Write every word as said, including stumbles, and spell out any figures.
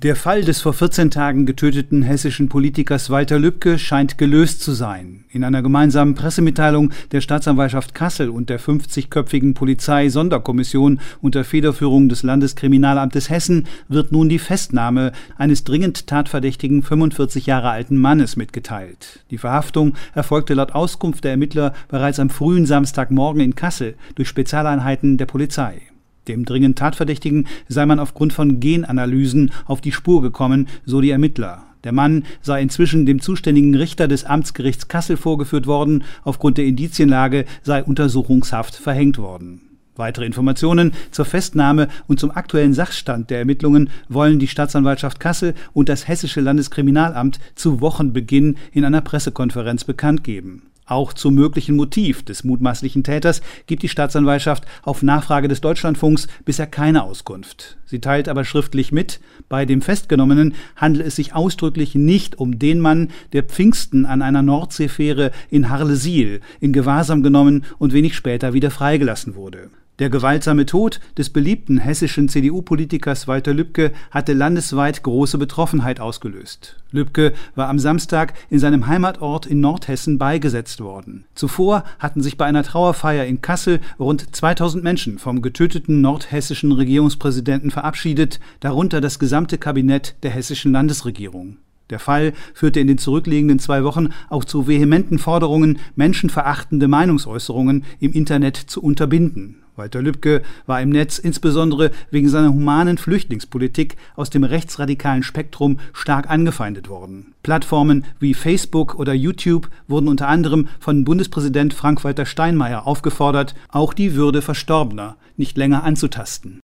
Der Fall des vor vierzehn Tagen getöteten hessischen Politikers Walter Lübcke scheint gelöst zu sein. In einer gemeinsamen Pressemitteilung der Staatsanwaltschaft Kassel und der fünfzigköpfigen Polizei-Sonderkommission unter Federführung des Landeskriminalamtes Hessen wird nun die Festnahme eines dringend tatverdächtigen fünfundvierzig Jahre alten Mannes mitgeteilt. Die Verhaftung erfolgte laut Auskunft der Ermittler bereits am frühen Samstagmorgen in Kassel durch Spezialeinheiten der Polizei. Dem dringend Tatverdächtigen sei man aufgrund von Genanalysen auf die Spur gekommen, so die Ermittler. Der Mann sei inzwischen dem zuständigen Richter des Amtsgerichts Kassel vorgeführt worden. Aufgrund der Indizienlage sei Untersuchungshaft verhängt worden. Weitere Informationen zur Festnahme und zum aktuellen Sachstand der Ermittlungen wollen die Staatsanwaltschaft Kassel und das Hessische Landeskriminalamt zu Wochenbeginn in einer Pressekonferenz bekannt geben. Auch zum möglichen Motiv des mutmaßlichen Täters gibt die Staatsanwaltschaft auf Nachfrage des Deutschlandfunks bisher keine Auskunft. Sie teilt aber schriftlich mit, bei dem Festgenommenen handelt es sich ausdrücklich nicht um den Mann, der Pfingsten an einer Nordseefähre in Harlesiel in Gewahrsam genommen und wenig später wieder freigelassen wurde. Der gewaltsame Tod des beliebten hessischen C D U-Politikers Walter Lübcke hatte landesweit große Betroffenheit ausgelöst. Lübcke war am Samstag in seinem Heimatort in Nordhessen beigesetzt worden. Zuvor hatten sich bei einer Trauerfeier in Kassel rund zweitausend Menschen vom getöteten nordhessischen Regierungspräsidenten verabschiedet, darunter das gesamte Kabinett der hessischen Landesregierung. Der Fall führte in den zurückliegenden zwei Wochen auch zu vehementen Forderungen, menschenverachtende Meinungsäußerungen im Internet zu unterbinden. Walter Lübcke war im Netz insbesondere wegen seiner humanen Flüchtlingspolitik aus dem rechtsradikalen Spektrum stark angefeindet worden. Plattformen wie Facebook oder YouTube wurden unter anderem von Bundespräsident Frank-Walter Steinmeier aufgefordert, auch die Würde Verstorbener nicht länger anzutasten.